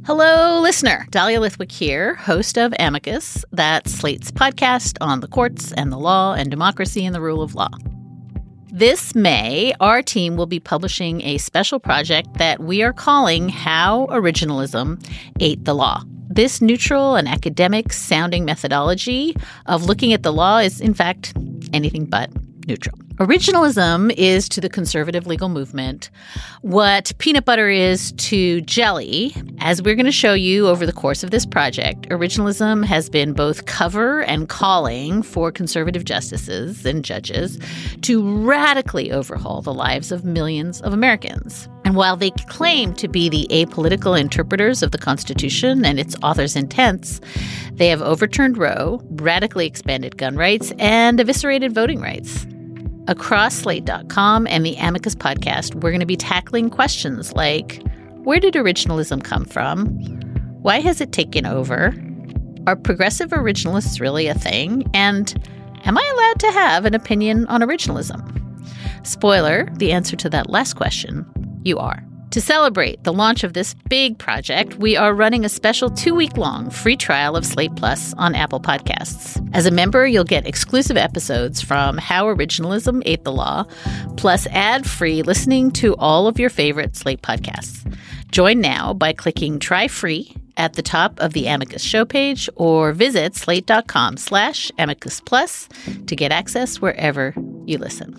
Hello, listener. Dahlia Lithwick here, host of Amicus, that's Slate's podcast on the courts and the law and democracy and the rule of law. This May, our team will be publishing a special project that we are calling How Originalism Ate the Law. This neutral and academic-sounding methodology of looking at the law is, in fact, anything but neutral. Originalism is to the conservative legal movement what peanut butter is to jelly. As we're going to show you over the course of this project, originalism has been both cover and calling for conservative justices and judges to radically overhaul the lives of millions of Americans. And while they claim to be the apolitical interpreters of the Constitution and its author's intents, they have overturned Roe, radically expanded gun rights, and eviscerated voting rights. Across Slate.com and the Amicus podcast, we're going to be tackling questions like, where did originalism come from? Why has it taken over? Are progressive originalists really a thing? And am I allowed to have an opinion on originalism? Spoiler, the answer to that last question, you are. To celebrate the launch of this big project, we are running a special 2-week-long free trial of Slate Plus on Apple Podcasts. As a member, you'll get exclusive episodes from How Originalism Ate the Law, plus ad-free listening to all of your favorite Slate podcasts. Join now by clicking Try Free at the top of the Amicus show page or visit slate.com/Amicus Plus to get access wherever you listen.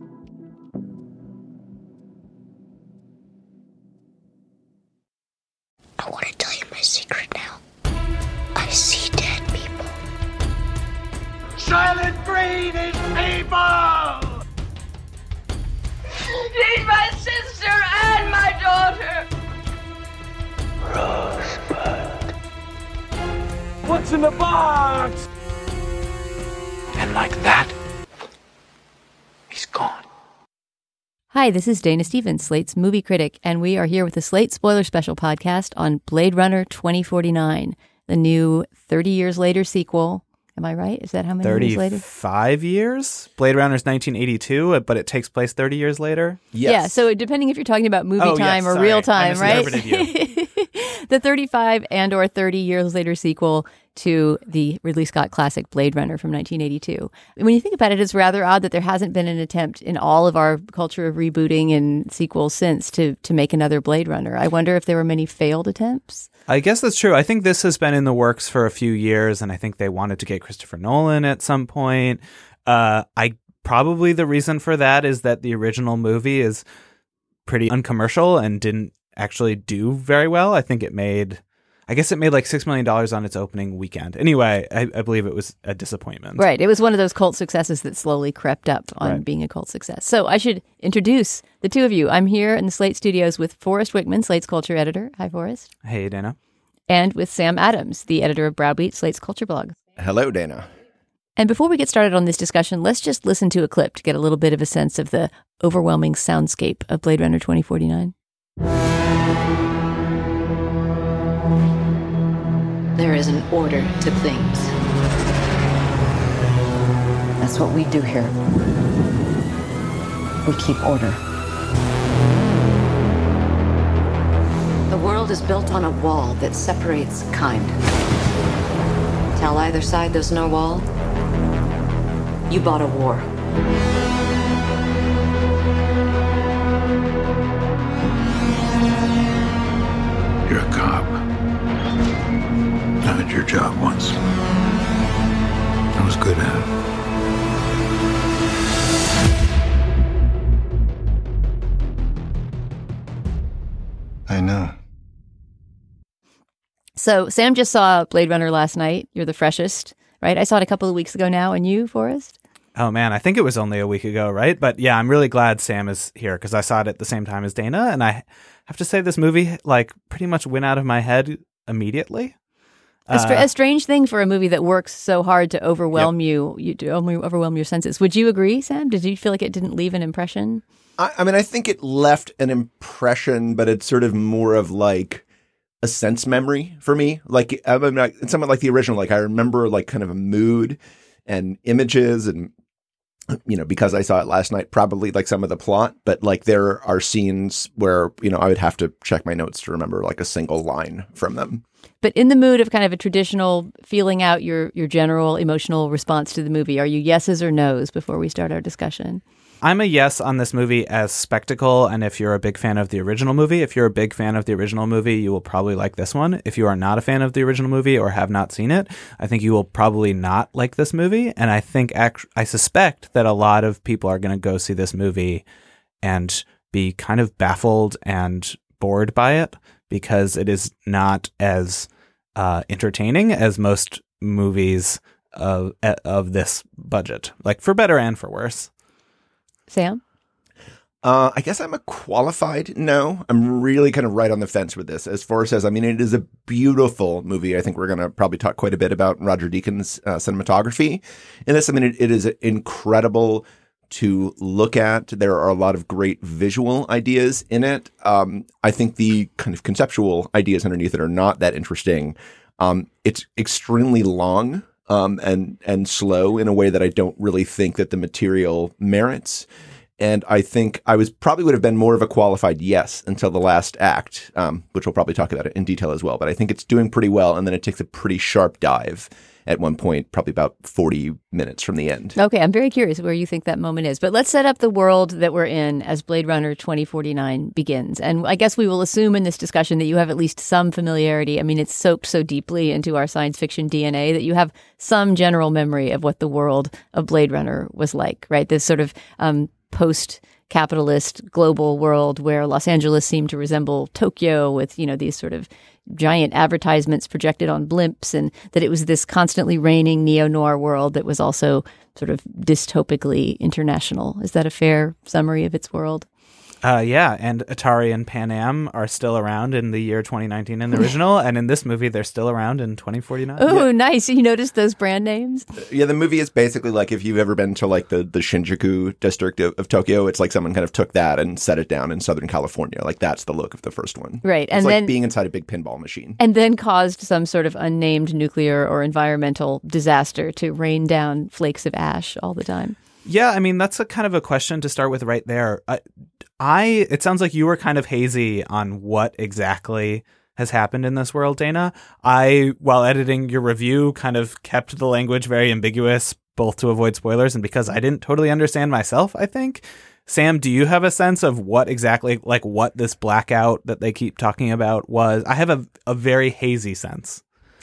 I want to tell you my secret now. I see dead people. Silent breathing people! She's my sister and my daughter! Rosebud. What's in the box? And like that, he's gone. Hi, this is Dana Stevens, Slate's movie critic, and we are here with the Slate Spoiler Special podcast on Blade Runner 2049, the new 30 years later sequel. Am I right? Is that how many years later? 35 years? Blade Runner's 1982, but it takes place 30 years later? Yes. Yeah, so depending if you're talking about movie time or real time, right? The 35 and or 30 years later sequel to the Ridley Scott classic Blade Runner from 1982. When you think about it, it's rather odd that there hasn't been an attempt in all of our culture of rebooting and sequels since to make another Blade Runner. I wonder if there were many failed attempts. I guess that's true. I think this has been in the works for a few years, and I think they wanted to get Christopher Nolan at some point. Probably the reason for that is that the original movie is pretty uncommercial and didn't actually do very well. I think it made like $6 million on its opening weekend. Anyway, I believe it was a disappointment. Right. It was one of those cult successes that slowly crept up on being a cult success. So I should introduce the two of you. I'm here in the Slate studios with Forrest Wickman, Slate's culture editor. Hi, Forrest. Hey, Dana. And with Sam Adams, the editor of Browbeat, Slate's culture blog. Hello, Dana. And before we get started on this discussion, let's just listen to a clip to get a little bit of a sense of the overwhelming soundscape of Blade Runner 2049. There is an order to things. That's what we do here. We keep order. The world is built on a wall that separates kind. Tell either side there's no wall, you bought a war. You're a cop. I did your job once. I was good at it. I know. So Sam just saw Blade Runner last night. You're the freshest, right? I saw it a couple of weeks ago now. And you, Forrest? Oh, man, I think it was only a week ago, right? But yeah, I'm really glad Sam is here because I saw it at the same time as Dana. And I have to say this movie, pretty much went out of my head immediately. A strange thing for a movie that works so hard to overwhelm you to overwhelm your senses. Would you agree, Sam? Did you feel like it didn't leave an impression? I mean, I think it left an impression, but it's sort of more of like a sense memory for me. Like, I mean, it's somewhat like the original. Like, I remember like kind of a mood and images and because I saw it last night, probably like some of the plot, but like there are scenes where, I would have to check my notes to remember like a single line from them. But in the mood of kind of a traditional feeling out your general emotional response to the movie, are you yeses or nos before we start our discussion? I'm a yes on this movie as spectacle, and if you're a big fan of the original movie, if you're a big fan of the original movie, you will probably like this one. If you are not a fan of the original movie or have not seen it, I think you will probably not like this movie, and I suspect that a lot of people are going to go see this movie and be kind of baffled and bored by it because it is not as entertaining as most movies of this budget, like for better and for worse. Sam? I guess I'm a qualified no. I'm really kind of right on the fence with this. As far as, it is a beautiful movie. I think we're going to probably talk quite a bit about Roger Deakins' cinematography in this. It is incredible to look at. There are a lot of great visual ideas in it. I think the kind of conceptual ideas underneath it are not that interesting. It's extremely long. And slow in a way that I don't really think that the material merits. And I think I would have been more of a qualified yes until the last act, which we'll probably talk about it in detail as well. But I think it's doing pretty well. And then it takes a pretty sharp dive at one point, probably about 40 minutes from the end. Okay, I'm very curious where you think that moment is. But let's set up the world that we're in as Blade Runner 2049 begins. And I guess we will assume in this discussion that you have at least some familiarity. It's soaked so deeply into our science fiction DNA that you have some general memory of what the world of Blade Runner was like, right? This sort of post-capitalist global world where Los Angeles seemed to resemble Tokyo with, these sort of giant advertisements projected on blimps, and that it was this constantly reigning neo-noir world that was also sort of dystopically international. Is that a fair summary of its world? Yeah, and Atari and Pan Am are still around in the year 2019 in the original, and in this movie, they're still around in 2049. Oh, yeah. Nice. You noticed those brand names? Yeah, the movie is basically like if you've ever been to like the Shinjuku district of Tokyo, it's like someone kind of took that and set it down in Southern California. Like that's the look of the first one. Right. It's and like then being inside a big pinball machine. And then caused some sort of unnamed nuclear or environmental disaster to rain down flakes of ash all the time. Yeah, that's a kind of a question to start with right there. It sounds like you were kind of hazy on what exactly has happened in this world, Dana. While editing your review, kind of kept the language very ambiguous, both to avoid spoilers and because I didn't totally understand myself, I think. Sam, do you have a sense of what exactly, like what this blackout that they keep talking about was? I have a very hazy sense.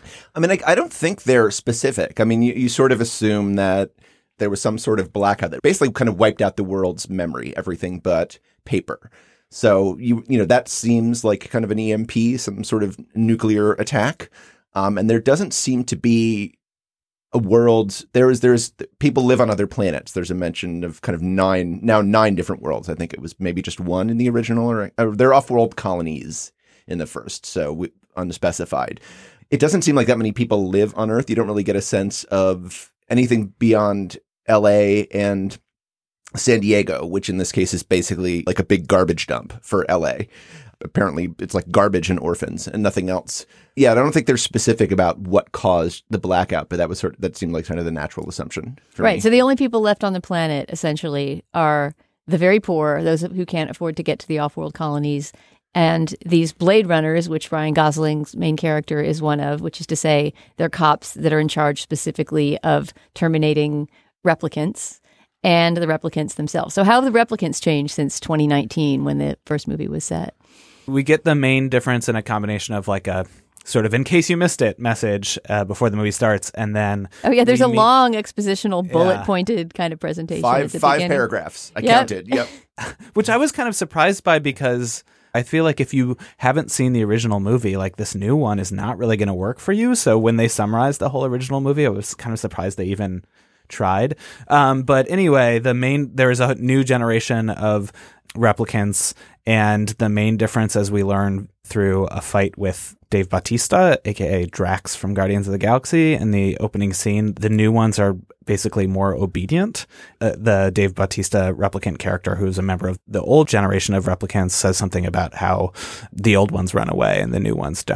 I don't think they're specific. You sort of assume that there was some sort of blackout that basically kind of wiped out the world's memory, everything but paper. So, that seems like kind of an EMP, some sort of nuclear attack. And there doesn't seem to be a world. There's people live on other planets. There's a mention of kind of nine different worlds. I think it was maybe just one in the original, or they're off-world colonies in the first. So unspecified. It doesn't seem like that many people live on Earth. You don't really get a sense of anything beyond LA and San Diego, which in this case is basically like a big garbage dump for LA. Apparently it's like garbage and orphans and nothing else. Yeah, I don't think they're specific about what caused the blackout, but that seemed like kind of the natural assumption for me. Right. So the only people left on the planet essentially are the very poor, those who can't afford to get to the off-world colonies, and these Blade Runners, which Ryan Gosling's main character is one of, which is to say they're cops that are in charge specifically of terminating replicants and the replicants themselves. So how have the replicants changed since 2019 when the first movie was set? We get the main difference in a combination of like a sort of in case you missed it message before the movie starts, and then there's a long expositional bullet pointed kind of presentation. Five paragraphs. I counted. Yep. Which I was kind of surprised by because I feel like if you haven't seen the original movie, like this new one is not really going to work for you. So when they summarized the whole original movie, I was kind of surprised they even tried. But anyway, there is a new generation of replicants, and the main difference, as we learn through a fight with Dave Bautista, aka Drax from Guardians of the Galaxy, in the opening scene, the new ones are basically more obedient. The Dave Bautista replicant character, who's a member of the old generation of replicants, says something about how the old ones run away and the new ones don't.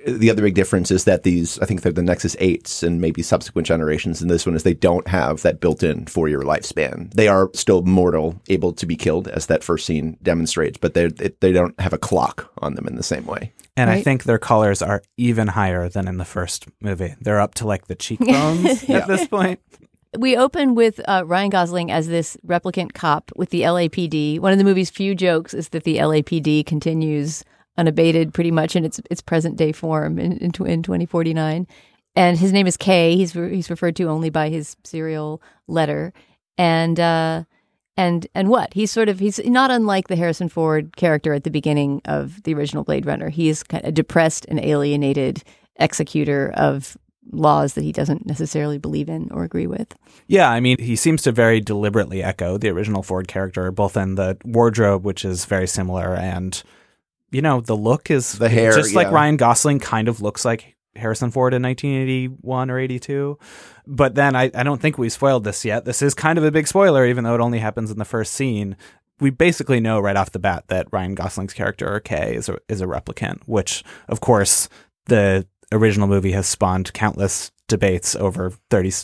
the other big difference is that I think they're the Nexus 8s and maybe subsequent generations, and this one is they don't have that built-in 4-year lifespan. They are still mortal, able to be killed, as that first scene demonstrates, but they don't have a clock on them in the same way. And right. I think their colors are even higher than in the first movie. They're up to like the cheekbones at this point. We open with Ryan Gosling as this replicant cop with the LAPD. One of the movie's few jokes is that the LAPD continues unabated pretty much in its present day form in 2049. And his name is K. He's referred to only by his serial letter. And what? He's not unlike the Harrison Ford character at the beginning of the original Blade Runner. He is kind of a depressed and alienated executor of laws that he doesn't necessarily believe in or agree with. Yeah, I mean, he seems to very deliberately echo the original Ford character, both in the wardrobe, which is very similar, and, you know, the look is the hair, just like Ryan Gosling kind of looks like Harrison Ford in 1981 or 82. But then I don't think we spoiled this yet. This is kind of a big spoiler, even though it only happens in the first scene. We basically know right off the bat that Ryan Gosling's character, Kay, is a replicant, which, of course, the original movie has spawned countless debates over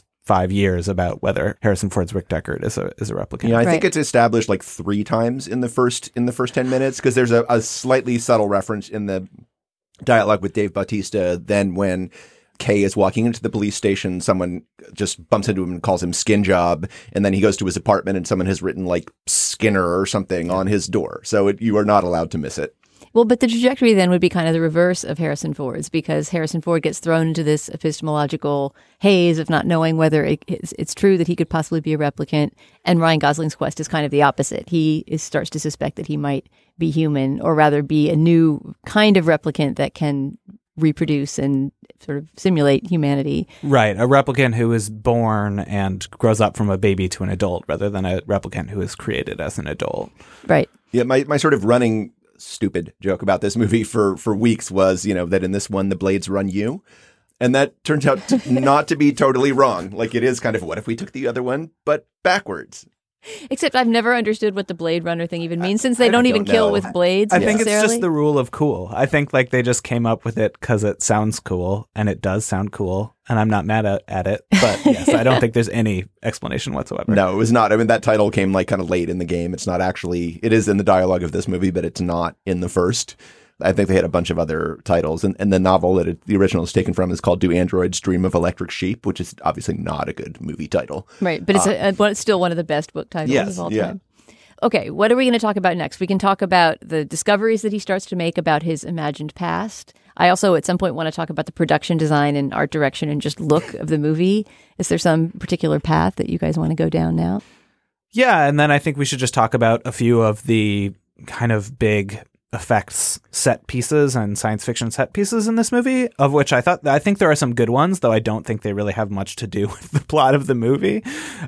35 years about whether Harrison Ford's Rick Deckard is a replicant. Yeah, I think it's established like 3 times in the first 10 minutes, because there's a slightly subtle reference in the dialogue with Dave Bautista. Then when Kay is walking into the police station, someone just bumps into him and calls him Skin Job, and then he goes to his apartment and someone has written like Skinner or something on his door. So you are not allowed to miss it. Well, but the trajectory then would be kind of the reverse of Harrison Ford's, because Harrison Ford gets thrown into this epistemological haze of not knowing whether it's true that he could possibly be a replicant, and Ryan Gosling's quest is kind of the opposite. He starts to suspect that he might be human, or rather be a new kind of replicant that can reproduce and sort of simulate humanity. Right, a replicant who is born and grows up from a baby to an adult, rather than a replicant who is created as an adult. Right. Yeah, my sort of running stupid joke about this movie for weeks was, you know, that in this one the blades run you, and that turns out not to be totally wrong. Like, it is kind of, what if we took the other one but backwards? Except I've never understood what the Blade Runner thing even means, since they don't even kill with blades. I think it's just the rule of cool. I think like they just came up with it because it sounds cool, and it does sound cool, and I'm not mad at it. But yes, I don't think there's any explanation whatsoever. No, it was not. I mean, that title came like kind of late in the game. It's not actually, it is in the dialogue of this movie, but it's not in the first. I think they had a bunch of other titles, and the novel that the original is taken from is called Do Androids Dream of Electric Sheep, which is obviously not a good movie title. Right, but it's still one of the best book titles of all time. Okay, what are we going to talk about next? We can talk about the discoveries that he starts to make about his imagined past. I also, at some point, want to talk about the production design and art direction and just look of the movie. Is there some particular path that you guys want to go down now? Yeah, and then I think we should just talk about a few of the kind of big effects set pieces and science fiction set pieces in this movie, of which I think there are some good ones, though I don't think they really have much to do with the plot of the movie.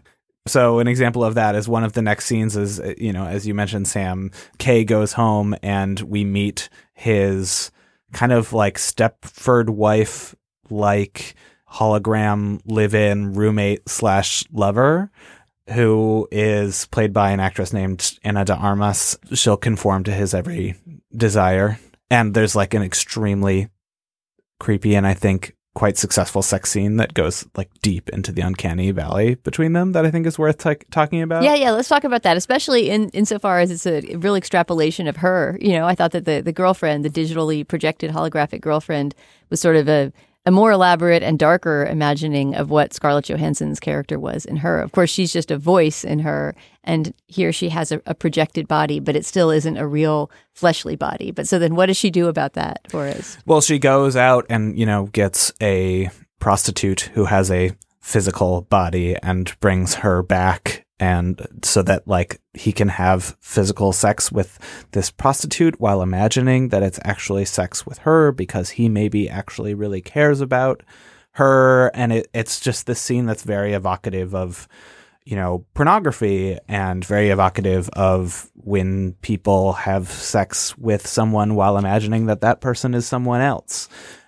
So an example of that is one of the next scenes is, you know, as you mentioned, Sam, Kay goes home and we meet his kind of like Stepford wife, like hologram live-in roommate / lover, who is played by an actress named Ana de Armas. She'll conform to his every desire. And there's like an extremely creepy and I think quite successful sex scene that goes like deep into the uncanny valley between them that I think is worth talking about. Yeah, let's talk about that, especially insofar as it's a real extrapolation of her. You know, I thought that the girlfriend, the digitally projected holographic girlfriend, was sort of a more elaborate and darker imagining of what Scarlett Johansson's character was in her. Of course, she's just a voice in her, and here she has a projected body, but it still isn't a real fleshly body. But so then what does she do about that for us? Well, she goes out and, you know, gets a prostitute who has a physical body and brings her back, and so that like he can have physical sex with this prostitute while imagining that it's actually sex with her because he maybe actually really cares about her. And it's just this scene that's very evocative of, you know, pornography, and very evocative of when people have sex with someone while imagining that person is someone else.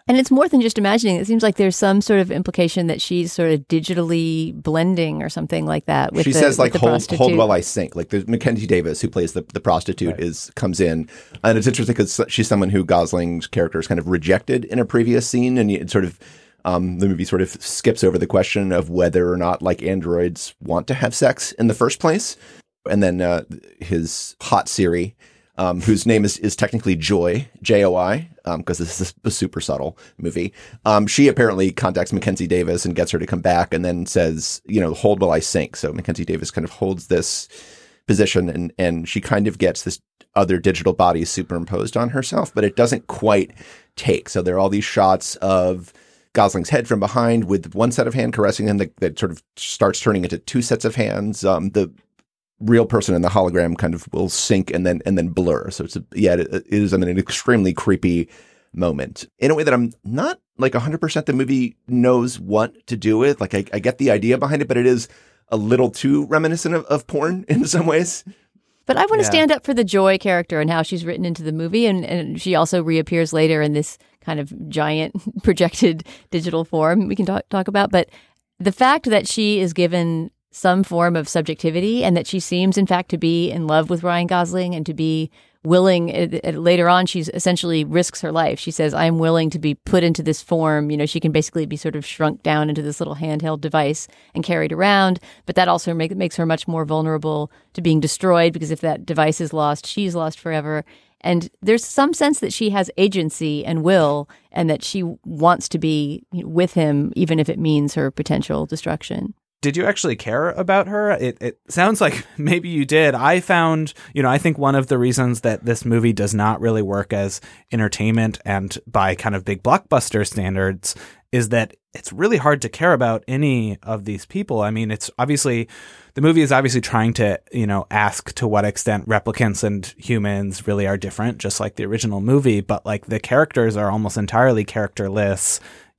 And it's more than just imagining. It seems like there's some sort of implication that she's sort of digitally blending or something like that. With she says like hold while I sink. Like there's Mackenzie Davis, who plays the prostitute, comes in, and it's interesting because she's someone who Gosling's character is kind of rejected in a previous scene, and it sort of the movie sort of skips over the question of whether or not like androids want to have sex in the first place, and then his hot Siri. Whose name is technically Joy, Joi, because this is a super subtle movie. She apparently contacts Mackenzie Davis and gets her to come back and then says, hold while I sink. So Mackenzie Davis kind of holds this position and she kind of gets this other digital body superimposed on herself, but it doesn't quite take. So there are all these shots of Gosling's head from behind with one set of hand caressing him that sort of starts turning into two sets of hands. The real person in the hologram kind of will sink and then blur. So it is an extremely creepy moment in a way that I'm not like 100% the movie knows what to do with. Like I get the idea behind it, but it is a little too reminiscent of porn in some ways. But I want to stand up for the Joy character and how she's written into the movie. And she also reappears later in this kind of giant projected digital form we can talk about. But the fact that she is given some form of subjectivity and that she seems, in fact, to be in love with Ryan Gosling and to be willing, later on, she's essentially risks her life. She says, I'm willing to be put into this form. She can basically be sort of shrunk down into this little handheld device and carried around. But that also makes her much more vulnerable to being destroyed, because if that device is lost, she's lost forever. And there's some sense that she has agency and will, and that she wants to be with him, even if it means her potential destruction. Did you actually care about her? It sounds like maybe you did. I found, I think one of the reasons that this movie does not really work as entertainment and by kind of big blockbuster standards is that it's really hard to care about any of these people. I mean, the movie is obviously trying to, ask to what extent replicants and humans really are different, just like the original movie. But like the characters are almost entirely characterless.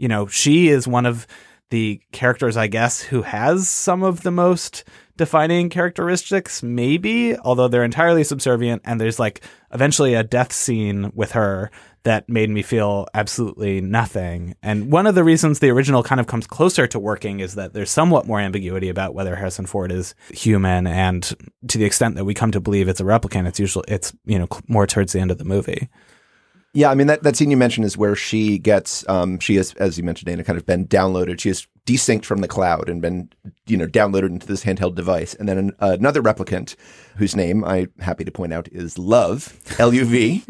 She is one of the characters, I guess, who has some of the most defining characteristics, maybe, although they're entirely subservient. And there's like eventually a death scene with her that made me feel absolutely nothing. And one of the reasons the original kind of comes closer to working is that there's somewhat more ambiguity about whether Harrison Ford is human. And to the extent that we come to believe it's a replicant, it's more towards the end of the movie. Yeah, I mean, that scene you mentioned is where she gets, she has, as you mentioned, Dana, kind of been downloaded. She is desynced from the cloud and been, downloaded into this handheld device. And then another replicant, whose name I'm happy to point out is Love, L-U-V,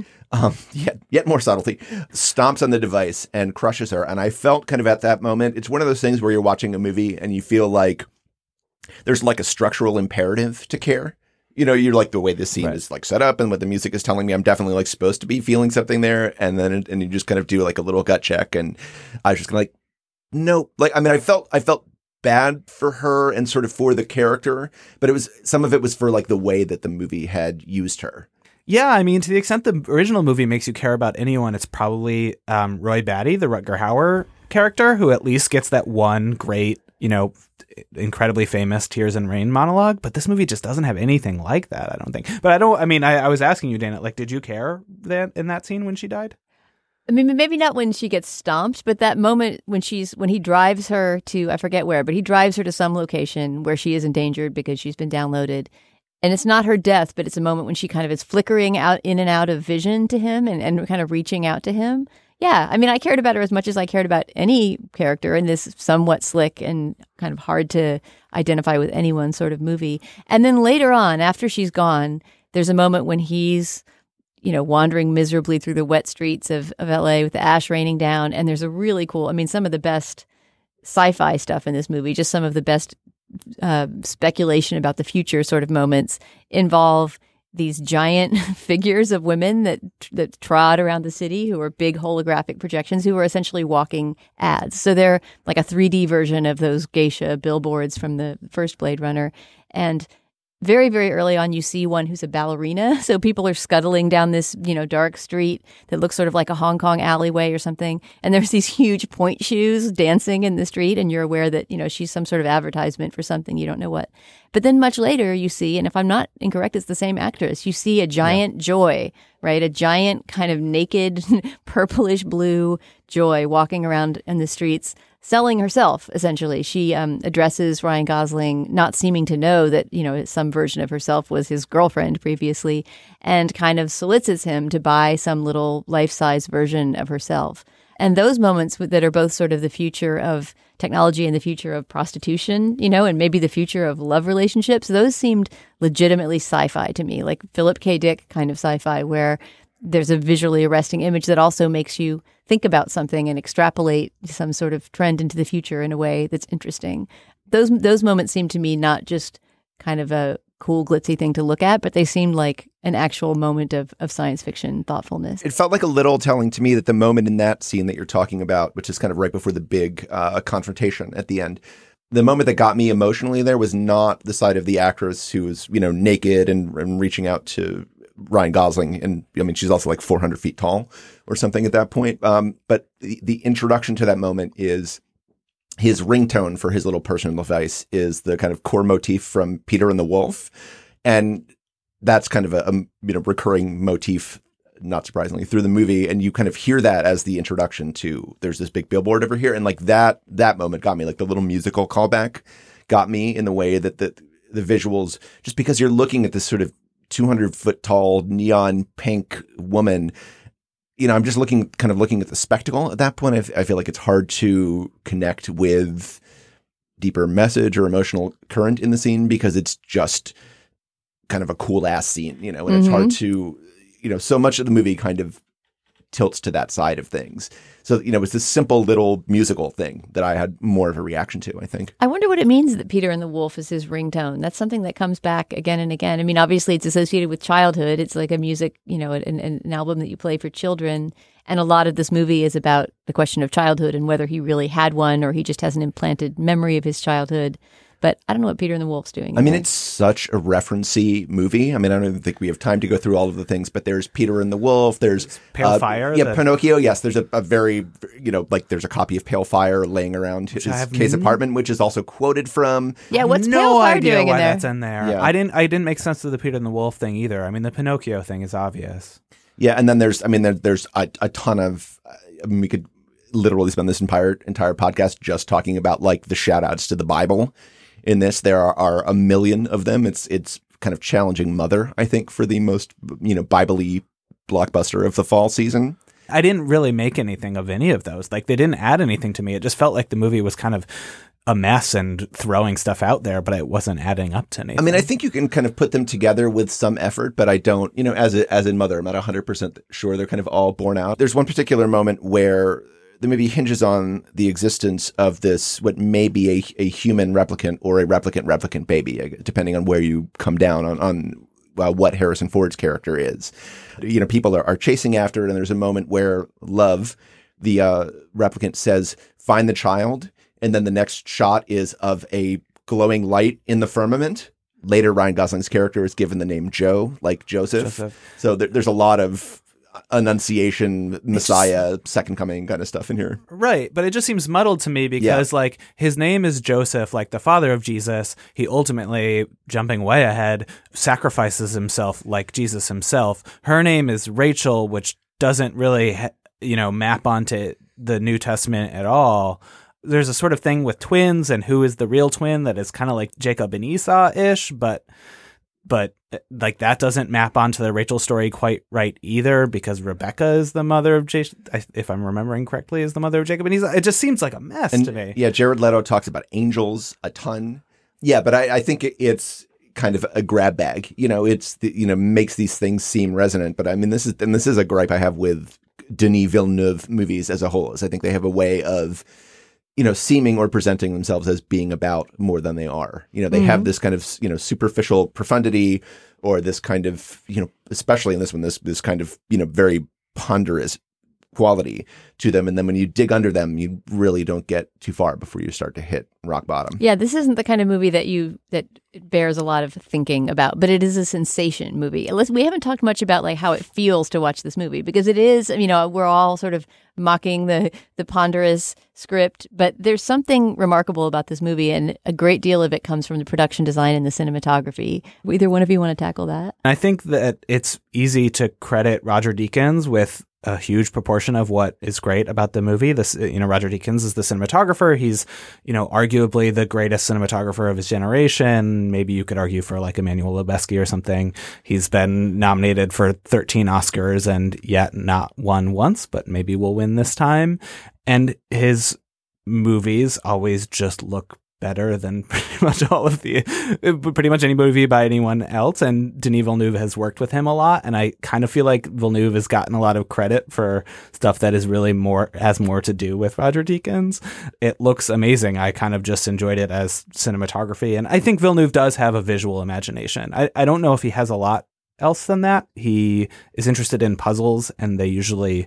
yet more subtlety, stomps on the device and crushes her. And I felt kind of at that moment, it's one of those things where you're watching a movie and you feel like there's like a structural imperative to care. You're like, the way this scene is like set up and what the music is telling me, I'm definitely like supposed to be feeling something there. And then, and you just kind of do like a little gut check. And I was just like, no, like, I mean, I felt bad for her and sort of for the character, but some of it was for like the way that the movie had used her. Yeah, I mean, to the extent the original movie makes you care about anyone, it's probably Roy Batty, the Rutger Hauer character, who at least gets that one great, incredibly famous Tears in Rain monologue. But this movie just doesn't have anything like that, I don't think. But I was asking you, Dana, like, did you care in that scene when she died? I mean, maybe not when she gets stomped, but that moment when he drives her to, I forget where, but he drives her to some location where she is endangered because she's been downloaded. And it's not her death, but it's a moment when she kind of is flickering out in and out of vision to him and kind of reaching out to him. Yeah, I mean, I cared about her as much as I cared about any character in this somewhat slick and kind of hard to identify with anyone sort of movie. And then later on, after she's gone, there's a moment when he's, wandering miserably through the wet streets of LA with the ash raining down. And there's a really cool, some of the best sci-fi stuff in this movie, just some of the best speculation about the future sort of moments involve these giant figures of women that trot around the city, who are big holographic projections, who are essentially walking ads. So they're like a 3D version of those geisha billboards from the first Blade Runner. And very, very early on, you see one who's a ballerina. So people are scuttling down this, dark street that looks sort of like a Hong Kong alleyway or something. And there's these huge point shoes dancing in the street. And you're aware that, she's some sort of advertisement for something. You don't know what. But then much later you see, and if I'm not incorrect, it's the same actress. You see a giant Joy, right? A giant kind of naked purplish blue Joy walking around in the streets, selling herself, essentially. She addresses Ryan Gosling, not seeming to know that, some version of herself was his girlfriend previously, and kind of solicits him to buy some little life-size version of herself. And those moments that are both sort of the future of technology and the future of prostitution, and maybe the future of love relationships, those seemed legitimately sci-fi to me, like Philip K. Dick kind of sci-fi, where there's a visually arresting image that also makes you think about something and extrapolate some sort of trend into the future in a way that's interesting. Those moments seem to me not just kind of a cool, glitzy thing to look at, but they seemed like an actual moment of science fiction thoughtfulness. It felt like a little telling to me that the moment in that scene that you're talking about, which is kind of right before the big confrontation at the end, the moment that got me emotionally there was not the side of the actress who was, naked and reaching out to Ryan Gosling. And I mean, she's also like 400 feet tall or something at that point. But the introduction to that moment is his ringtone for his little personal device is the kind of core motif from Peter and the Wolf. And that's kind of a recurring motif, not surprisingly, through the movie. And you kind of hear that as the introduction to there's this big billboard over here. And like that moment got me, like the little musical callback got me in the way that the visuals, just because you're looking at this sort of 200-foot tall neon pink woman, I'm just looking at the spectacle at that point. I feel like it's hard to connect with deeper message or emotional current in the scene because it's just kind of a cool ass scene, and it's hard to, so much of the movie kind of tilts to that side of things. So, it's this simple little musical thing that I had more of a reaction to, I think. I wonder what it means that Peter and the Wolf is his ringtone. That's something that comes back again and again. I mean, obviously it's associated with childhood. It's like a music, an album that you play for children. And a lot of this movie is about the question of childhood and whether he really had one or he just has an implanted memory of his childhood. But I don't know what Peter and the Wolf's doing. I mean, it's such a reference-y movie. I mean, I don't even think we have time to go through all of the things, but there's Peter and the Wolf. There's Pale Fire. Yeah, Pinocchio. Yes, there's a very, there's a copy of Pale Fire laying around his apartment, which is also quoted from. Yeah, what's Pale Fire doing in there? That's in there. Yeah. I didn't make sense of the Peter and the Wolf thing either. I mean, the Pinocchio thing is obvious. Yeah, and then there's a ton of. We could literally spend this entire podcast just talking about like the shout outs to the Bible. In this, there are a million of them. It's kind of challenging Mother, I think, for the most, Bible-y blockbuster of the fall season. I didn't really make anything of any of those. Like, they didn't add anything to me. It just felt like the movie was kind of a mess and throwing stuff out there, but it wasn't adding up to anything. I mean, I think you can kind of put them together with some effort, but I don't, as in Mother, I'm not 100% sure they're kind of all borne out. There's one particular moment where the movie hinges on the existence of this, what may be a human replicant or a replicant baby, depending on where you come down on what Harrison Ford's character is. People are chasing after it, and there's a moment where Love, the replicant, says, "Find the child," and then the next shot is of a glowing light in the firmament. Later, Ryan Gosling's character is given the name Joe, like Joseph. So there's a lot of Annunciation, Messiah, Second Coming kind of stuff in here. Right. But it just seems muddled to me because like his name is Joseph, like the father of Jesus. He ultimately, jumping way ahead, sacrifices himself like Jesus himself. Her name is Rachel, which doesn't really, map onto the New Testament at all. There's a sort of thing with twins and who is the real twin that is kind of like Jacob and Esau-ish, but like that doesn't map onto the Rachel story quite right either, because Rebecca is the mother of if I'm remembering correctly, is the mother of Jacob and Esau. It just seems like a mess to me. Yeah, Jared Leto talks about angels a ton. Yeah, but I think it's kind of a grab bag. It's makes these things seem resonant. But I mean, this is a gripe I have with Denis Villeneuve movies as a whole. Is I think they have a way of seeming or presenting themselves as being about more than they are. They have this kind of, superficial profundity, or this kind of, especially in this one, this kind of, very ponderous quality to them. And then when you dig under them, you really don't get too far before you start to hit rock bottom. Yeah, this isn't the kind of movie that bears a lot of thinking about, but it is a sensation movie. We haven't talked much about like how it feels to watch this movie, because it is, we're all sort of mocking the ponderous script, but there's something remarkable about this movie, and a great deal of it comes from the production design and the cinematography. Either one of you want to tackle that? I think that it's easy to credit Roger Deakins with a huge proportion of what is great about the movie. This, Roger Deakins is the cinematographer. He's, arguably the greatest cinematographer of his generation. Maybe you could argue for like Emmanuel Lubezki or something. He's been nominated for 13 Oscars and yet not won once, but maybe will win this time. And his movies always just look better than pretty much any movie by anyone else. And Denis Villeneuve has worked with him a lot, and I kind of feel like Villeneuve has gotten a lot of credit for stuff that is really has more to do with Roger Deakins. It looks amazing. I kind of just enjoyed it as cinematography, and I think Villeneuve does have a visual imagination. I don't know if he has a lot else than that. He is interested in puzzles, and they usually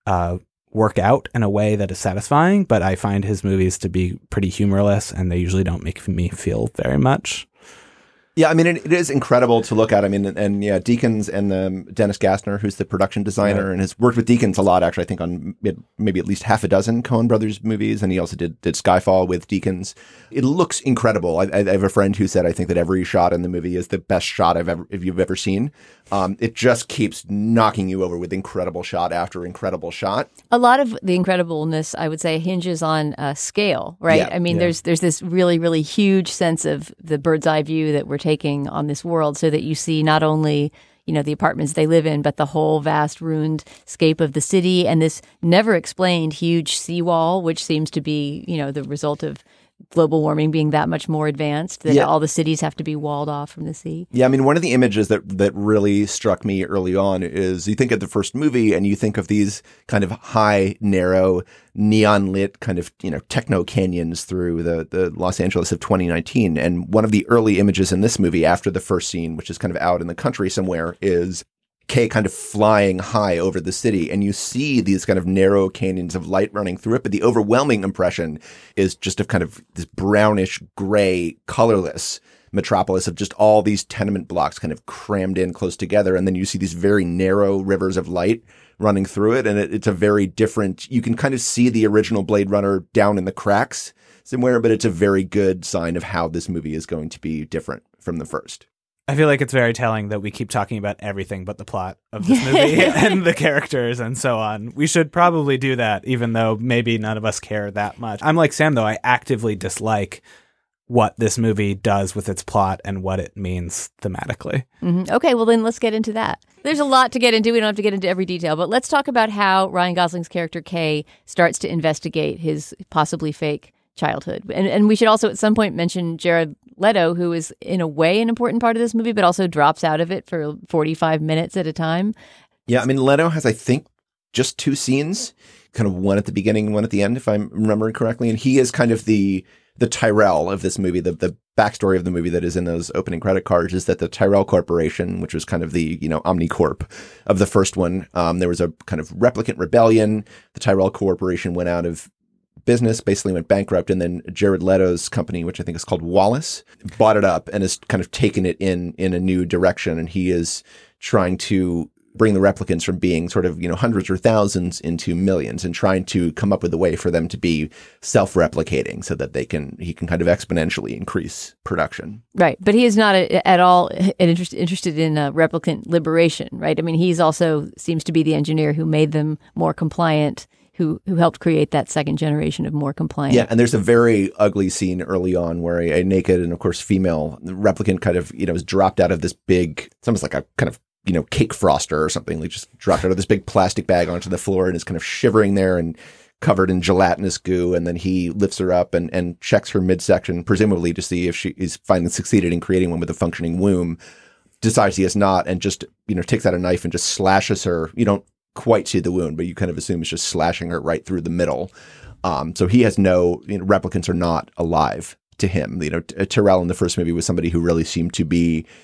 work out in a way that is satisfying, but I find his movies to be pretty humorless, and they usually don't make me feel very much. Yeah, I mean, it is incredible to look at. I mean, and yeah, Deakins and Dennis Gassner, who's the production designer, and has worked with Deakins a lot, actually, I think on maybe at least half a dozen Coen Brothers movies, and he also did Skyfall with Deakins. It looks incredible. I have a friend who said, I think that every shot in the movie is the best shot you've ever seen. It just keeps knocking you over with incredible shot after incredible shot. A lot of the incredibleness, I would say, hinges on scale, right? Yeah, I mean, there's this really, really huge sense of the bird's eye view that we're taking on this world, so that you see not only, the apartments they live in, but the whole vast ruined scape of the city, and this never explained huge seawall, which seems to be, the result of global warming being that much more advanced, that all the cities have to be walled off from the sea. Yeah, I mean, one of the images that really struck me early on is you think of the first movie and you think of these kind of high, narrow, neon-lit kind of, techno canyons through the Los Angeles of 2019. And one of the early images in this movie after the first scene, which is kind of out in the country somewhere, is Kay kind of flying high over the city, and you see these kind of narrow canyons of light running through it, but the overwhelming impression is just of kind of this brownish gray, colorless metropolis of just all these tenement blocks kind of crammed in close together, and then you see these very narrow rivers of light running through it, and it's a very different, you can kind of see the original Blade Runner down in the cracks somewhere, but it's a very good sign of how this movie is going to be different from the first. I feel like it's very telling that we keep talking about everything but the plot of this movie and the characters and so on. We should probably do that, even though maybe none of us care that much. I'm like Sam, though. I actively dislike what this movie does with its plot and what it means thematically. Mm-hmm. Okay, well then let's get into that. There's a lot to get into. We don't have to get into every detail, but let's talk about how Ryan Gosling's character Kay starts to investigate his possibly fake childhood. And we should also at some point mention Jared Leto, who is in a way an important part of this movie, but also drops out of it for 45 minutes at a time. Yeah, I mean, Leto has, I think, just 2 scenes, kind of one at the beginning and one at the end, if I'm remembering correctly. And he is kind of the Tyrell of this movie. The backstory of the movie that is in those opening credit cards is that the Tyrell Corporation, which was kind of the, Omnicorp of the first one, there was a kind of replicant rebellion. The Tyrell Corporation went out of business, basically went bankrupt, and then Jared Leto's company, which I think is called Wallace, bought it up and has kind of taken it in a new direction. And he is trying to bring the replicants from being sort of, hundreds or thousands into millions, and trying to come up with a way for them to be self-replicating so that he can kind of exponentially increase production. Right. But he is not at all interested in replicant liberation, right? I mean, he's also seems to be the engineer who made them more compliant, who helped create that second generation of more compliant. Yeah, and there's a very ugly scene early on where a naked and, of course, female replicant kind of, is dropped out of this big, it's almost like a kind of, cake froster or something, like just dropped out of this big plastic bag onto the floor and is kind of shivering there and covered in gelatinous goo. And then he lifts her up and checks her midsection, presumably to see if she is finally succeeded in creating one with a functioning womb, decides he has not, and just, takes out a knife and just slashes her. You don't quite see the wound, but you kind of assume it's just slashing her right through the middle. So he has no, replicants are not alive to him. Tyrell in the first movie was somebody who really seemed to be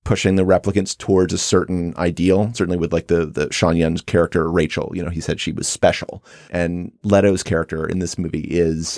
pushing the replicants towards a certain ideal, certainly with like the Sean Young's character, Rachel. He said she was special. And Leto's character in this movie is,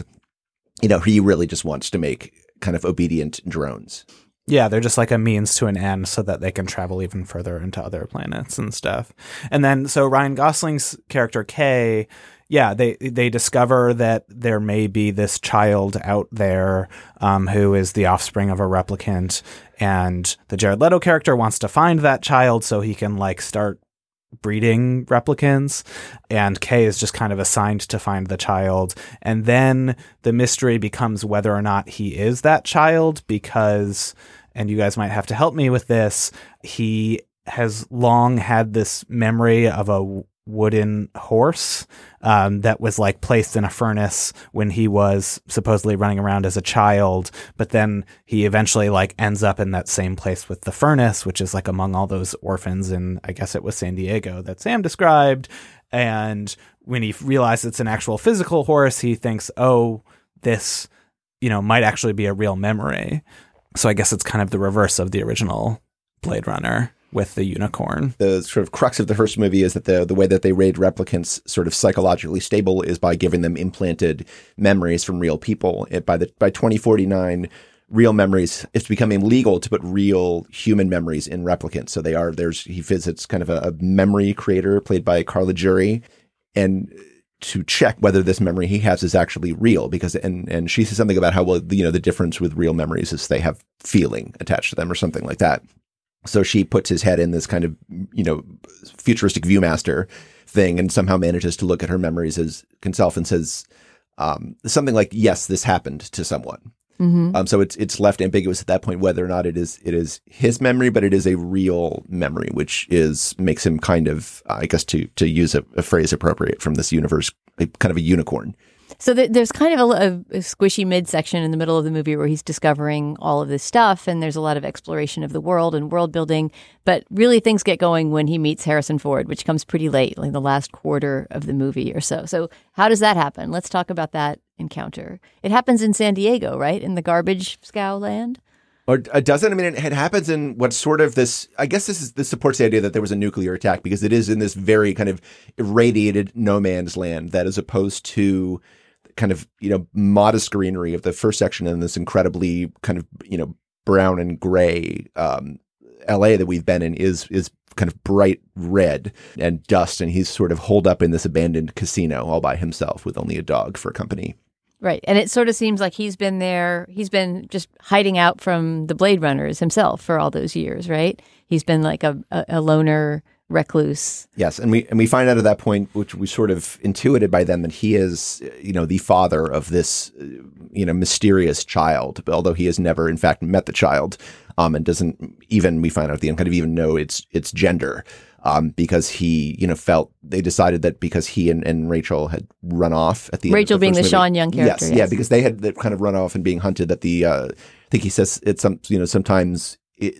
he really just wants to make kind of obedient drones. Yeah, they're just like a means to an end so that they can travel even further into other planets and stuff. And then, so Ryan Gosling's character, Kay, yeah, they discover that there may be this child out there who is the offspring of a replicant, and the Jared Leto character wants to find that child so he can like start breeding replicants, and Kay is just kind of assigned to find the child. And then the mystery becomes whether or not he is that child, because, and you guys might have to help me with this, he has long had this memory of a wooden horse that was like placed in a furnace when he was supposedly running around as a child, but then he eventually like ends up in that same place with the furnace, which is like among all those orphans in, I guess it was San Diego, that Sam described. And when he realizes it's an actual physical horse, he thinks, oh, this, might actually be a real memory. So I guess it's kind of the reverse of the original Blade Runner with the unicorn. The sort of crux of the first movie is that the way that they made replicants sort of psychologically stable is by giving them implanted memories from real people. By 2049, real memories, it's becoming legal to put real human memories in replicants. So he visits kind of a memory creator played by Carla Jury, and to check whether this memory he has is actually real, because and she says something about how, well, the difference with real memories is they have feeling attached to them or something like that. So she puts his head in this kind of, futuristic Viewmaster thing, and somehow manages to look at her memories as himself and says something like, yes, this happened to someone. Mm-hmm. So it's left ambiguous at that point whether or not it is his memory, but it is a real memory, which makes him kind of, I guess, to use a phrase appropriate from this universe, kind of a unicorn. So there's kind of a squishy midsection in the middle of the movie where he's discovering all of this stuff, and there's a lot of exploration of the world and world building. But really things get going when he meets Harrison Ford, which comes pretty late, like the last quarter of the movie or so. So how does that happen? Let's talk about that encounter. It happens in San Diego, right? In the garbage scow land? Or doesn't? I mean, it happens in what's sort of this, I guess this supports the idea that there was a nuclear attack, because it is in this very kind of irradiated no man's land that, as opposed to kind of, modest greenery of the first section and this incredibly kind of, brown and gray LA that we've been in is kind of bright red and dust. And he's sort of holed up in this abandoned casino all by himself with only a dog for company. Right. And it sort of seems like he's been just hiding out from the Blade Runners himself for all those years, right? He's been like a loner recluse. Yes, and we find out at that point, which we sort of intuited by then, that he is, the father of this, mysterious child, although he has never, in fact, met the child, and doesn't even, we find out at the end, kind of even know its gender, because he, felt they decided that because he and Rachel had run off at the Rachel end of the being the movie, Sean Young character. Yes, yeah, because they had kind of run off and being hunted at the. I think he says it's sometimes.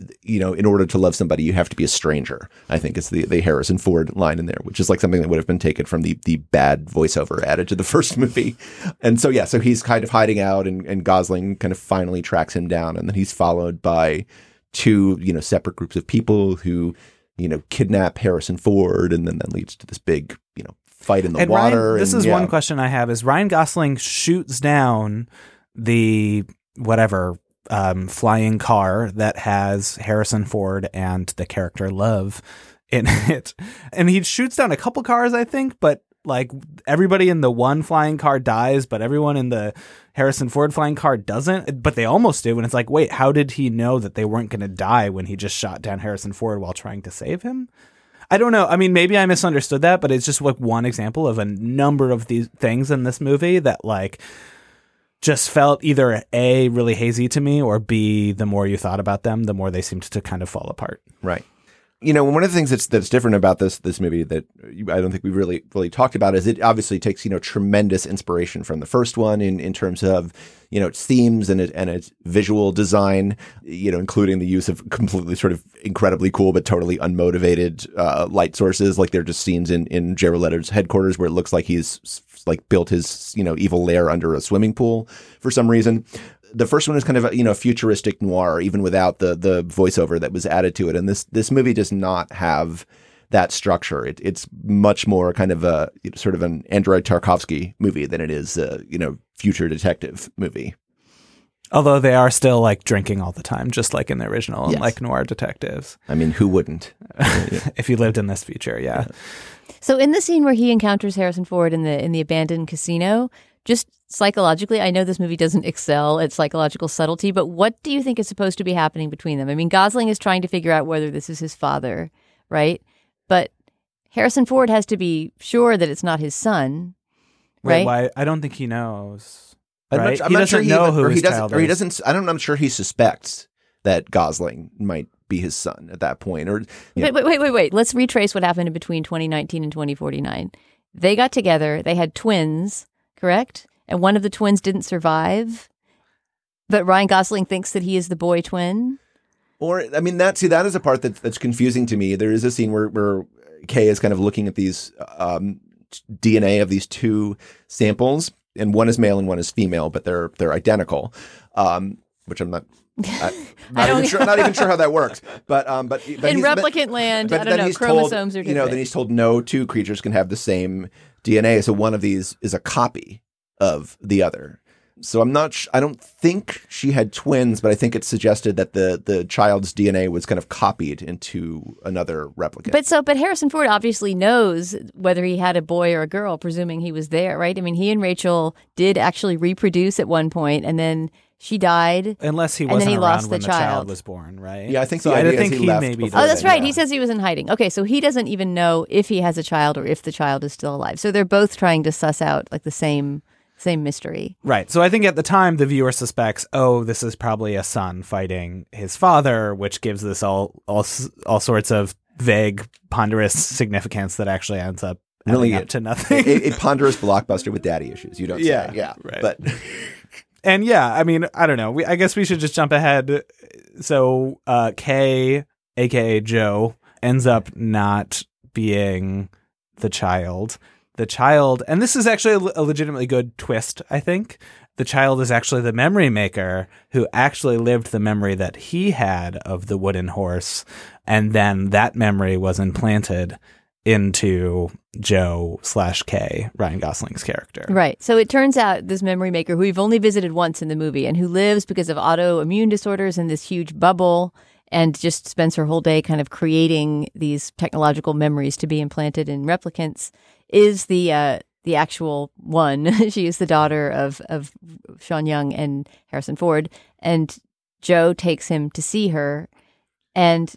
In order to love somebody, you have to be a stranger, I think is the Harrison Ford line in there, which is like something that would have been taken from the bad voiceover added to the first movie. And so, so he's kind of hiding out, and Gosling kind of finally tracks him down. And then he's followed by two, separate groups of people who, kidnap Harrison Ford. And then that leads to this big, fight in the water. Ryan, this is one question I have, is Ryan Gosling shoots down the whatever flying car that has Harrison Ford and the character Love in it. And he shoots down a couple cars, I think, but like everybody in the one flying car dies, but everyone in the Harrison Ford flying car doesn't. But they almost do. And it's like, wait, how did he know that they weren't going to die when he just shot down Harrison Ford while trying to save him? I don't know. I mean, maybe I misunderstood that, but it's just like one example of a number of these things in this movie that like just felt either A, really hazy to me, or B, the more you thought about them, the more they seemed to kind of fall apart. Right. One of the things that's different about this movie that I don't think we really talked about is it obviously takes, tremendous inspiration from the first one in terms of, its themes and its visual design, including the use of completely sort of incredibly cool but totally unmotivated light sources. Like, they're just scenes in Jared Leto's headquarters where it looks like he's like built his, evil lair under a swimming pool for some reason. the first one is kind of a, futuristic noir, even without the voiceover that was added to it. And this movie does not have that structure. It's much more kind of a sort of an Andrei Tarkovsky movie than it is a future detective movie. Although they are still like drinking all the time, just like in the original, yes. like noir detectives. I mean, who wouldn't? If you lived in this future, yeah. So in the scene where he encounters Harrison Ford in the abandoned casino, just psychologically, I know this movie doesn't excel at psychological subtlety, but what do you think is supposed to be happening between them? I mean, Gosling is trying to figure out whether this is his father, right? But Harrison Ford has to be sure that it's not his son, right? Wait, why? I don't think he knows. Right? He doesn't know who his child is. Or he doesn't. I'm sure he suspects that Gosling might be his son at that point. Or wait. Let's retrace what happened between 2019 and 2049. They got together. They had twins, correct? And one of the twins didn't survive. But Ryan Gosling thinks that he is the boy twin. Or I mean, that is a part that's confusing to me. There is a scene where Kay is kind of looking at these DNA of these two samples. And one is male and one is female, but they're identical, which I'm not even sure how that works. But in replicant land, I don't know, chromosomes are different. Then he's told no two creatures can have the same DNA, so one of these is a copy of the other. So I don't think she had twins, but I think it's suggested that the child's DNA was kind of copied into another replicant. But Harrison Ford obviously knows whether he had a boy or a girl, presuming he was there, right? I mean, he and Rachel did actually reproduce at one point, and then she died. Unless he wasn't around when the child was born, right? Yeah, I think so. I think he maybe. Oh, that's right. He says he was in hiding. Okay, so he doesn't even know if he has a child or if the child is still alive. So they're both trying to suss out like the same mystery. Right. So I think at the time the viewer suspects, this is probably a son fighting his father, which gives this all sorts of vague, ponderous significance that actually ends up really up to nothing. a ponderous blockbuster with daddy issues. You don't say. Yeah. Right. But and yeah, I mean, I don't know. I guess we should just jump ahead. So Kay, aka Joe, ends up not being the child. The child, and this is actually a legitimately good twist, I think. The child is actually the memory maker who actually lived the memory that he had of the wooden horse. And then that memory was implanted into Joe/Kay, Ryan Gosling's character. Right. So it turns out this memory maker, who we've only visited once in the movie and who lives because of autoimmune disorders in this huge bubble and just spends her whole day kind of creating these technological memories to be implanted in replicants, is the actual one. She is the daughter of Sean Young and Harrison Ford, and Joe takes him to see her, and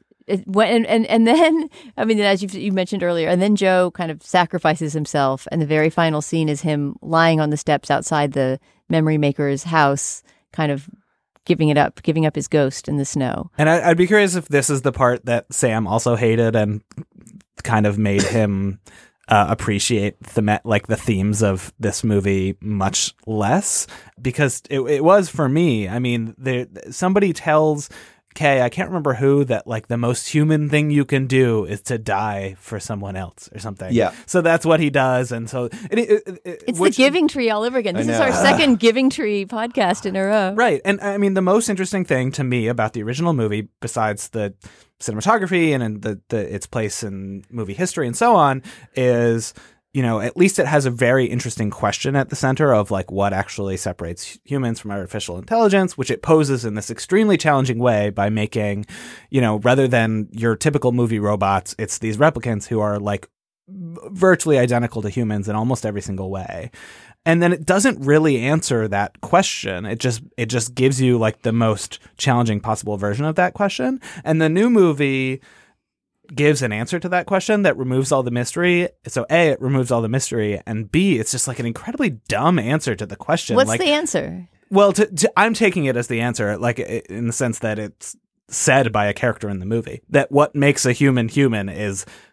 then I mean, as you mentioned earlier, and then Joe kind of sacrifices himself, and the very final scene is him lying on the steps outside the memory maker's house, kind of giving up his ghost in the snow. And I'd be curious if this is the part that Sam also hated and kind of made him appreciate the themes of this movie much less, because it was for me. I mean, somebody tells Kay, I can't remember who, that like the most human thing you can do is to die for someone else or something. Yeah. So that's what he does, and so it's the Giving Tree all over again. This is our second Giving Tree podcast in a row, right? And I mean, the most interesting thing to me about the original movie, besides the cinematography and its place in movie history and so on, is, at least it has a very interesting question at the center of like what actually separates humans from artificial intelligence, which it poses in this extremely challenging way by making, rather than your typical movie robots, it's these replicants who are like virtually identical to humans in almost every single way. And then it doesn't really answer that question. It just gives you like the most challenging possible version of that question. And the new movie gives an answer to that question that removes all the mystery. So A, it removes all the mystery, and B, it's just like an incredibly dumb answer to the question. What's the answer? Well, I'm taking it as the answer, like in the sense that it's said by a character in the movie, that what makes a human human is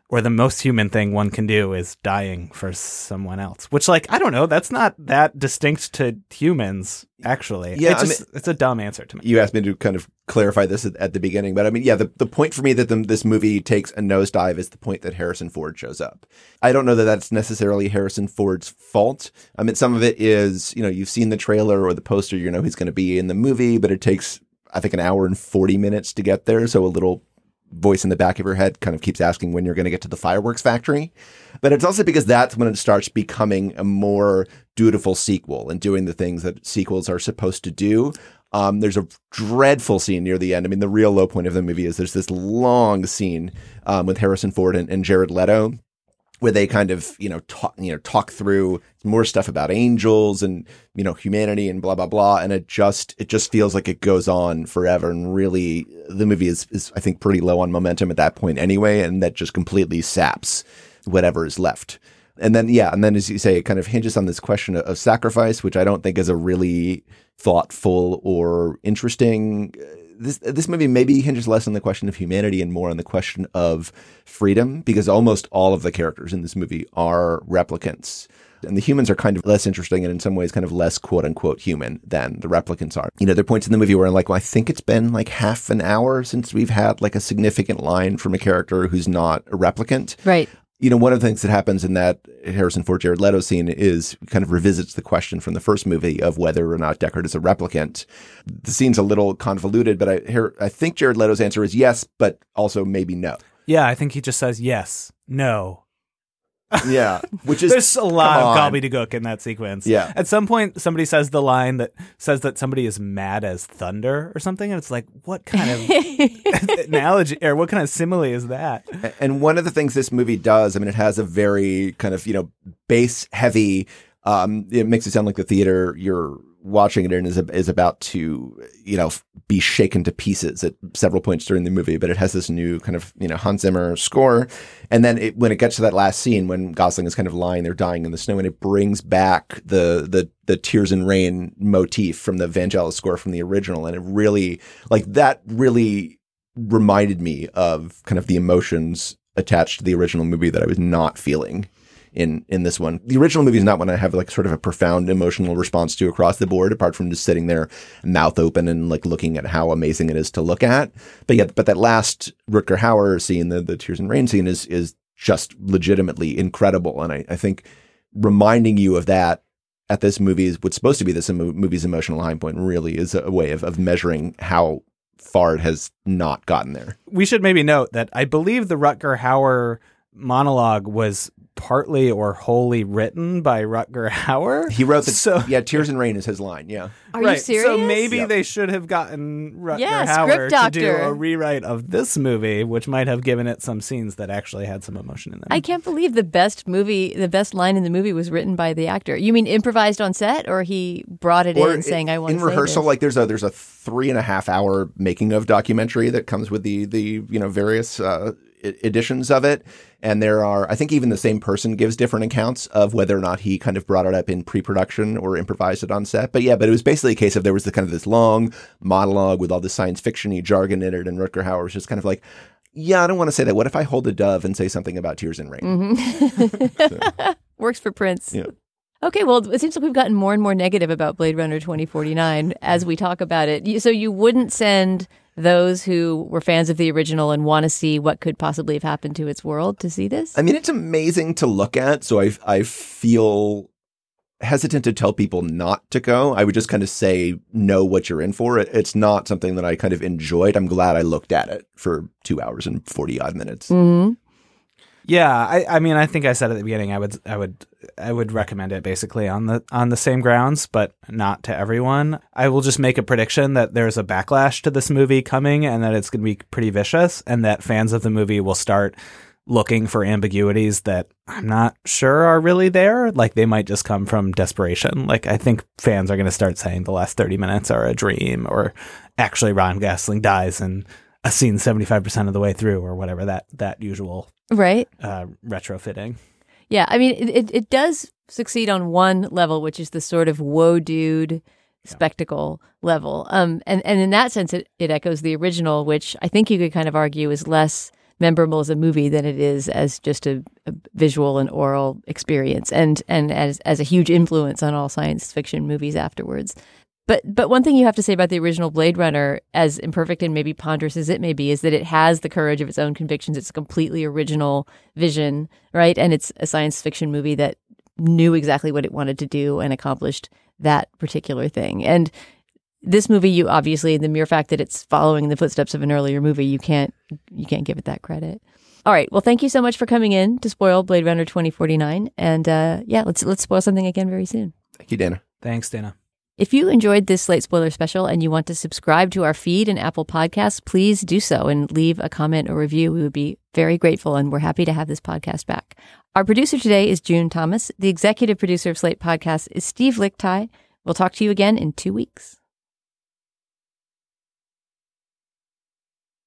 or the most human thing one can do is dying for someone else, which, like, I don't know, that's not that distinct to humans, actually. Yeah, it's a dumb answer to me. You asked me to kind of clarify this at the beginning, but I mean, yeah, the point for me that this movie takes a nosedive is the point that Harrison Ford shows up. I don't know that that's necessarily Harrison Ford's fault. I mean, some of it is, you've seen the trailer or the poster, he's going to be in the movie, but it takes, I think, an hour and 40 minutes to get there. So a little voice in the back of your head kind of keeps asking when you're going to get to the fireworks factory. But it's also because that's when it starts becoming a more dutiful sequel and doing the things that sequels are supposed to do. There's a dreadful scene near the end. I mean, the real low point of the movie is there's this long scene with Harrison Ford and Jared Leto, where they kind of, talk through more stuff about angels and, humanity and blah, blah, blah. And it just feels like it goes on forever. And really, the movie is, I think, pretty low on momentum at that point anyway. And that just completely saps whatever is left. And then, as you say, it kind of hinges on this question of sacrifice, which I don't think is a really thoughtful or interesting. This movie maybe hinges less on the question of humanity and more on the question of freedom, because almost all of the characters in this movie are replicants. And the humans are kind of less interesting and in some ways kind of less quote unquote human than the replicants are. There are points in the movie where I'm like, well, I think it's been like half an hour since we've had like a significant line from a character who's not a replicant. Right. One of the things that happens in that Harrison Ford Jared Leto scene is kind of revisits the question from the first movie of whether or not Deckard is a replicant. The scene's a little convoluted, but I think Jared Leto's answer is yes, but also maybe no. Yeah, I think he just says yes, no. Yeah, which is there's a lot of gobbledygook in that sequence. Yeah, at some point somebody says the line that says that somebody is mad as thunder or something, and it's like, what kind of analogy or what kind of simile is that? And one of the things this movie does, I mean, it has a very kind of bass heavy. It makes it sound like the theater you're watching it in is about to be shaken to pieces at several points during the movie, but it has this new kind of Hans Zimmer score, and then when it gets to that last scene when Gosling is kind of lying there dying in the snow, and it brings back the Tears in Rain motif from the Vangelis score from the original, and it really really reminded me of kind of the emotions attached to the original movie that I was not feeling in this one. The original movie is not one I have like sort of a profound emotional response to across the board, apart from just sitting there mouth open and like looking at how amazing it is to look at. But that last Rutger Hauer scene, the Tears in Rain scene is just legitimately incredible. And I think reminding you of that at this movie is what's supposed to be this movie's emotional high point really is a way of measuring how far it has not gotten there. We should maybe note that I believe the Rutger Hauer monologue was partly or wholly written by Rutger Hauer. He wrote Tears in Rain is his line. Yeah. Are you serious? So maybe they should have gotten Rutger Hauer to do a rewrite of this movie, which might have given it some scenes that actually had some emotion in them. I can't believe the best line in the movie was written by the actor. You mean improvised on set, or he brought it in saying, I want to say rehearsal, this? like there's a 3.5 hour making of documentary that comes with the various editions of it. And there are, I think even the same person gives different accounts of whether or not he kind of brought it up in pre-production or improvised it on set. But it was basically a case of there was this long monologue with all this science fiction-y jargon in it. And Rutger Hauer was just kind of like, yeah, I don't want to say that. What if I hold a dove and say something about Tears in Rain? Mm-hmm. Works for Prince. Yeah. Okay, well, it seems like we've gotten more and more negative about Blade Runner 2049 as we talk about it. So you wouldn't send those who were fans of the original and want to see what could possibly have happened to its world to see this? I mean, it's amazing to look at, so I feel hesitant to tell people not to go. I would just kind of say, know what you're in for. It's not something that I kind of enjoyed. I'm glad I looked at it for 2 hours and 40 odd minutes. Mm-hmm. Yeah, I mean, I think I said at the beginning I would recommend it basically on the same grounds, but not to everyone. I will just make a prediction that there's a backlash to this movie coming, and that it's going to be pretty vicious, and that fans of the movie will start looking for ambiguities that I'm not sure are really there. Like, they might just come from desperation. Like, I think fans are going to start saying the last 30 minutes are a dream, or actually Ryan Gosling dies in a scene 75% of the way through, or whatever that usual right retrofitting. Yeah, I mean, it does succeed on one level, which is the sort of whoa dude spectacle level. And in that sense, it echoes the original, which I think you could kind of argue is less memorable as a movie than it is as just a visual and oral experience, and as a huge influence on all science fiction movies afterwards. But one thing you have to say about the original Blade Runner, as imperfect and maybe ponderous as it may be, is that it has the courage of its own convictions. It's a completely original vision, right? And it's a science fiction movie that knew exactly what it wanted to do and accomplished that particular thing. And this movie, you obviously, the mere fact that it's following in the footsteps of an earlier movie, you can't give it that credit. All right. Well, thank you so much for coming in to spoil Blade Runner 2049. And let's spoil something again very soon. Thank you, Dana. Thanks, Dana. If you enjoyed this Slate Spoiler special and you want to subscribe to our feed in Apple Podcasts, please do so and leave a comment or review. We would be very grateful, and we're happy to have this podcast back. Our producer today is June Thomas. The executive producer of Slate Podcasts is Steve Lickteig. We'll talk to you again in 2 weeks.